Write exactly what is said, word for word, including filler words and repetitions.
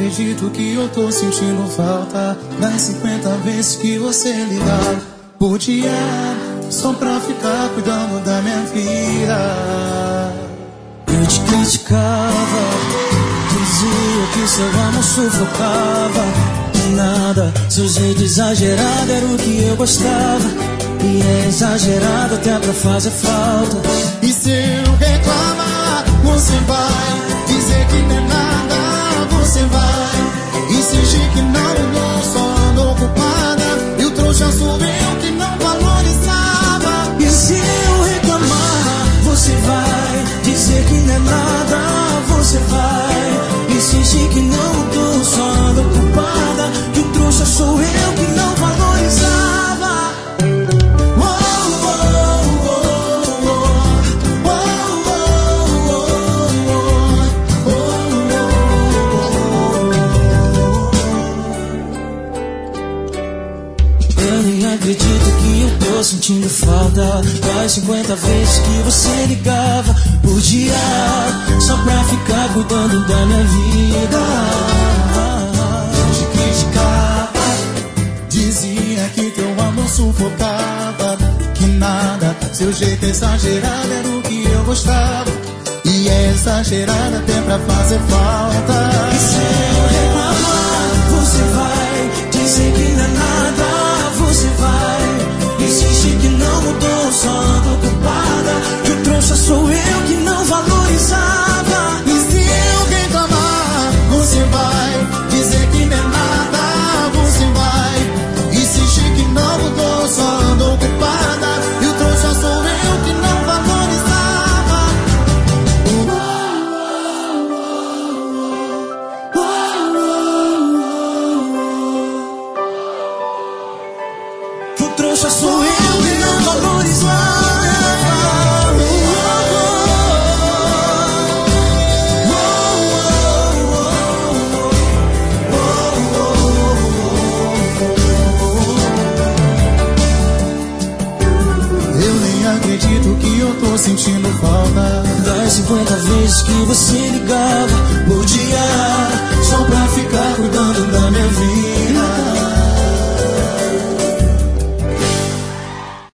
acredito que eu tô sentindo falta das cinquenta vezes que você ligava por dia, só pra ficar cuidando da minha vida. Eu te criticava, dizia que seu amor sufocava. Nada, seu jeito exagerado era o que eu gostava. E é exagerado até pra fazer falta. E se eu reclamar, você vai dizer que não é nada, você vai insistir que não mudou, só ando ocupada. E o trouxa sou eu que não valorizava. E se eu reclamar, você vai dizer que não é nada, você vai insistir que não mudou, só ando ocupada. E o trouxa sou eu que não valorizava. Acredito que eu tô sentindo falta das cinquenta vezes que você ligava por dia, só pra ficar cuidando da minha vida. Eu te criticava, dizia que teu amor sufocava, que nada, seu jeito exagerado era o que eu gostava. E é exagerado até pra fazer falta. E se eu reclamar, você vai dizer que não é nada, você vai insistir que não mudou, só ando ocupada. Que o trouxa sou eu que não valorizava. E se eu reclamar, você vai dizer que não é nada, você vai insistir que não mudou, só ando ocupada. E o trouxa sou eu que não valorizava. Que o trouxa sou eu que não valorizava. Acredito que eu tô sentindo falta das cinquenta vezes que você ligava por dia, só pra ficar cuidando da minha vida.